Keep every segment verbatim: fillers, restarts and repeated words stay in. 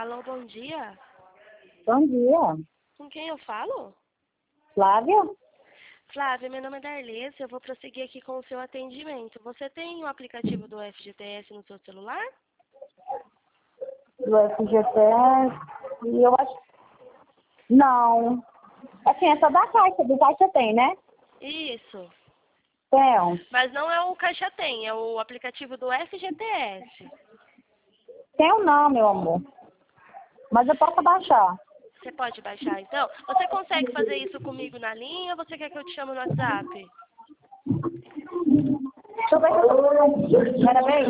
Alô, bom dia. Bom dia. Com quem eu falo? Flávia? Flávia, meu nome é Darlessa, eu vou prosseguir aqui com o seu atendimento. Você tem o aplicativo do F G T S no seu celular? Do F G T S. E eu acho. Não. Assim, é só da Caixa. Do Caixa tem, né? Isso. Tem. Mas não é o Caixa Tem, é o aplicativo do F G T S. Tem ou não, meu amor? Mas eu posso baixar. Você pode baixar, então? Você consegue fazer isso comigo na linha ou você quer que eu te chame no WhatsApp? Deixa eu ver se eu tô... Pera bem.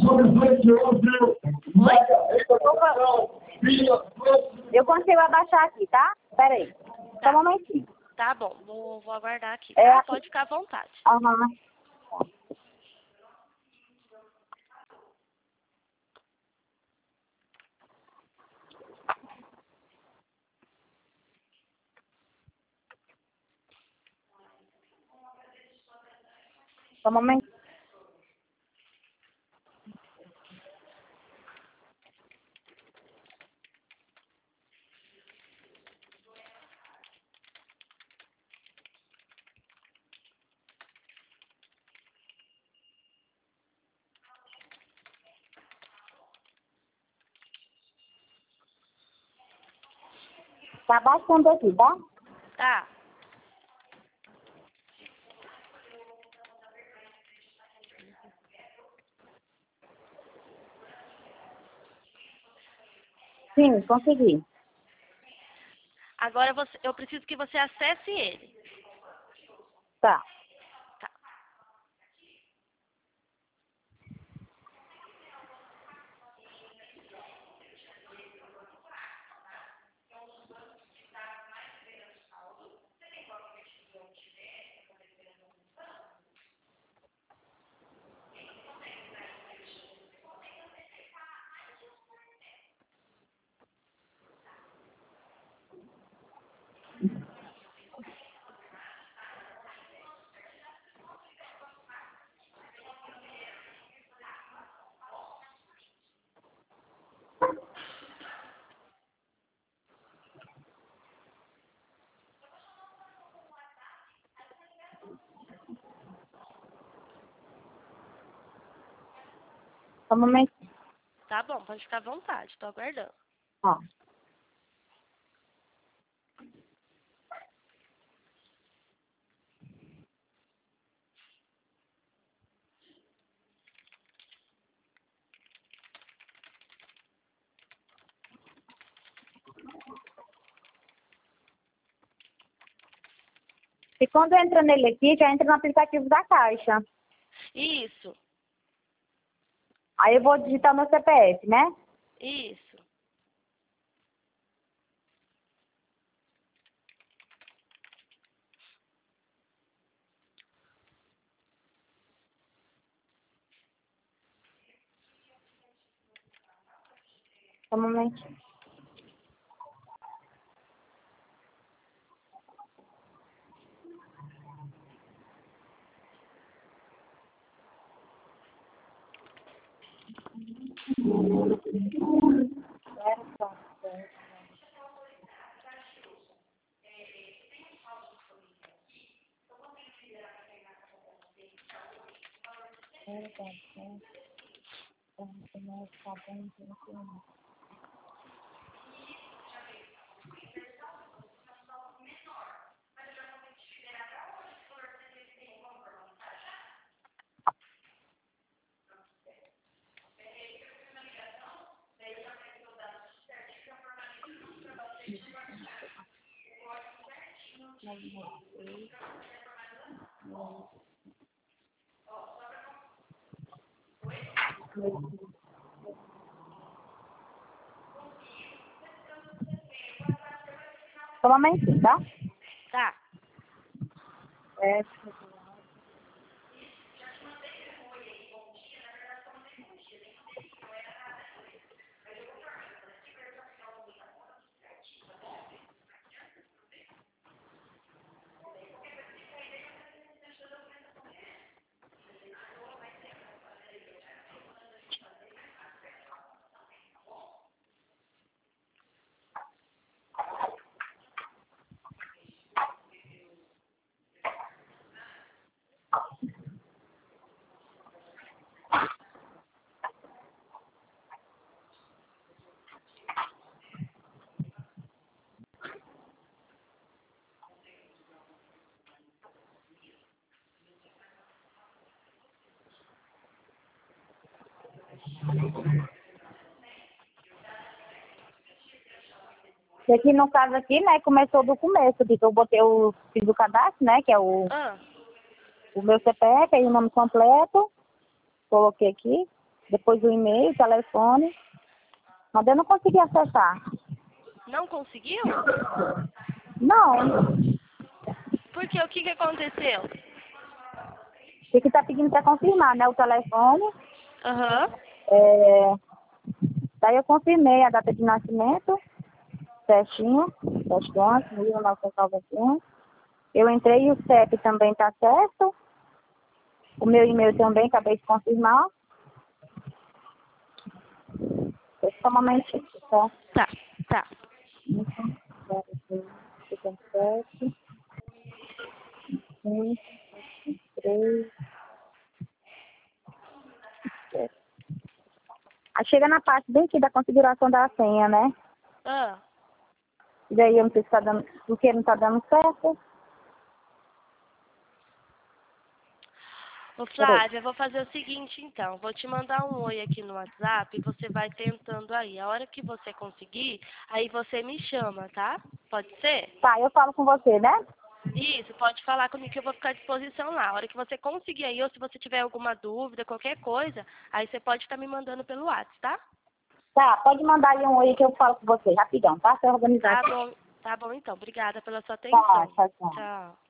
Oi? Eu consigo abaixar aqui, tá? Pera aí. Só um momentinho. Tá bom, vou, vou aguardar aqui, É tá? aqui. Pode ficar à vontade. Aham. Só um momentinho. Tá baixando aqui, tá? Tá. Sim, consegui. Agora você, eu preciso que você acesse ele. Tá. Tá. Só um momentinho. Tá bom, pode ficar à vontade, tô aguardando. Ó. E quando entra nele aqui, já entra no aplicativo da Caixa. Isso, Aí eu vou digitar meu C P F, né? isso. Só um momentinho. Só um momentinho, tá? Tá. É. E aqui no caso aqui, né, começou do começo, que eu botei o, fiz o cadastro, né, que é o, Ah, o meu C P F, aí o nome completo, coloquei aqui, depois o e-mail, o telefone, mas eu não consegui acessar. não conseguiu? Não, Porque o que que aconteceu? tem que tá pedindo para confirmar, né, o telefone, Aham. é, daí eu confirmei a data de nascimento, certinho, sete onze, mil novecentos e noventa e um. Eu entrei e o C E P também tá certo. O meu e-mail também, acabei de confirmar. Só um momentinho, tá? Tá, tá. cinquenta e sete, cinco, três, sete. Aí chega na parte bem aqui da configuração da senha, né? Ah. E daí eu não sei se tá dando, porque não tá dando certo. Ô Peraí. Flávia, eu vou fazer o seguinte então, vou te mandar um oi aqui no WhatsApp e você vai tentando aí. A hora que você conseguir, aí você me chama, tá? Pode ser? Tá, eu falo com você, né? Isso, pode falar comigo que eu vou ficar à disposição lá. A hora que você conseguir aí, ou se você tiver alguma dúvida, qualquer coisa, aí você pode estar me mandando pelo WhatsApp, tá? Tá, pode mandar aí um oi que eu falo com você, rapidão, tá? Se eu organizar Tá aqui. bom, tá bom então. Obrigada pela sua Tá, atenção. tchau, tchau. Tchau.